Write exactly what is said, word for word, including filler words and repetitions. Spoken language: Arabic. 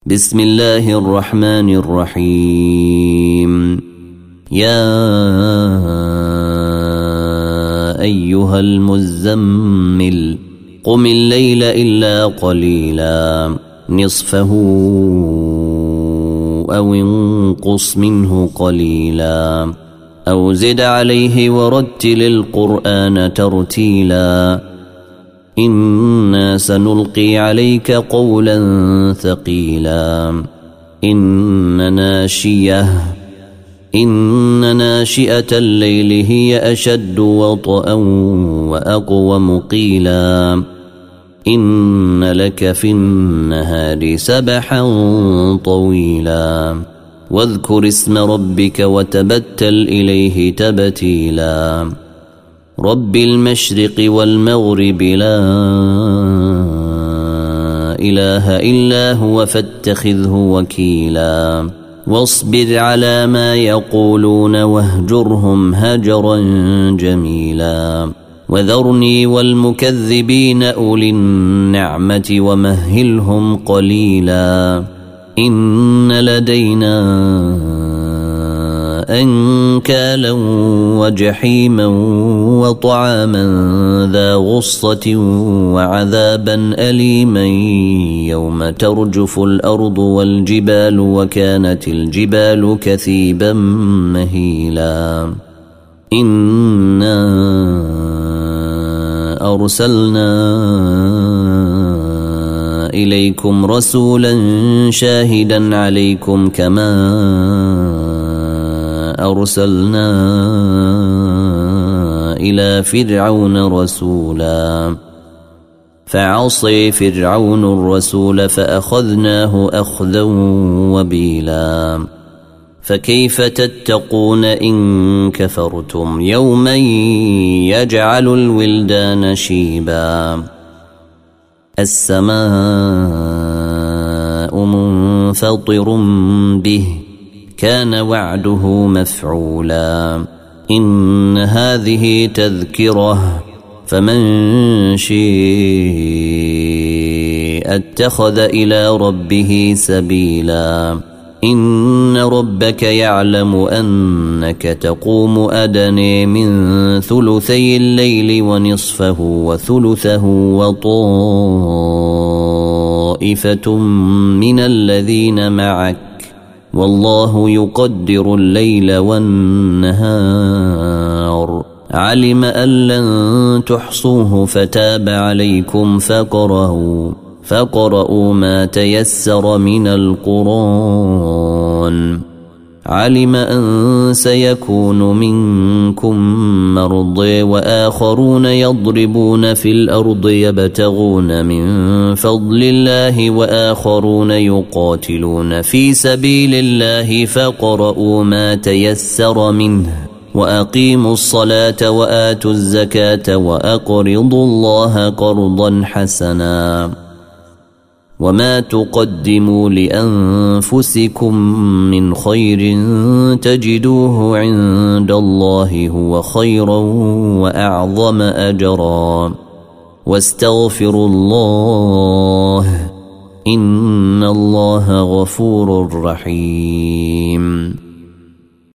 بسم الله الرحمن الرحيم. يا أيها المزمل قم الليل إلا قليلا نصفه أو انقص منه قليلا أو زد عليه ورتل القرآن ترتيلا إنا سنلقي عليك قولا ثقيلا إن ناشية إن ناشئة الليل هي أشد وطئا وأقوم قيلا إن لك في النهار سبحا طويلا واذكر اسم ربك وتبتل إليه تبتيلا رب المشرق والمغرب لا إله إلا هو فاتخذه وكيلا واصبر على ما يقولون واهجرهم هجرا جميلا وذرني والمكذبين أولي النعمة ومهلهم قليلا إن لدينا أنكالا وجحيما وطعاما ذا غصة وعذابا أليما يوم ترجف الأرض والجبال وكانت الجبال كثيبا مهيلا إنا أرسلنا إليكم رسولا شاهدا عليكم كما أرسلنا إلى فرعون رسولا فعصي فرعون الرسول فأخذناه أخذا وبيلا فكيف تتقون إن كفرتم يوما يجعل الولدان شيبا السماء منفطر به كان وعده مفعولا إن هذه تذكرة فمن شاء اتخذ إلى ربه سبيلا إن ربك يعلم أنك تقوم أدنى من ثلثي الليل ونصفه وثلثه وطائفة من الذين معك والله يقدر الليل والنهار علم أن لن تحصوه فتاب عليكم فقرأوا فقرأوا ما تيسر من القرآن علم أن سيكون منكم مرضى وآخرون يضربون في الأرض يبتغون من فضل الله وآخرون يقاتلون في سبيل الله فقرأوا ما تيسر منه وأقيموا الصلاة وآتوا الزكاة وأقرضوا الله قرضا حسنا وما تقدموا لأنفسكم من خير تجدوه عند الله هو خيرا وأعظم أجرا واستغفروا الله إن الله غفور رحيم.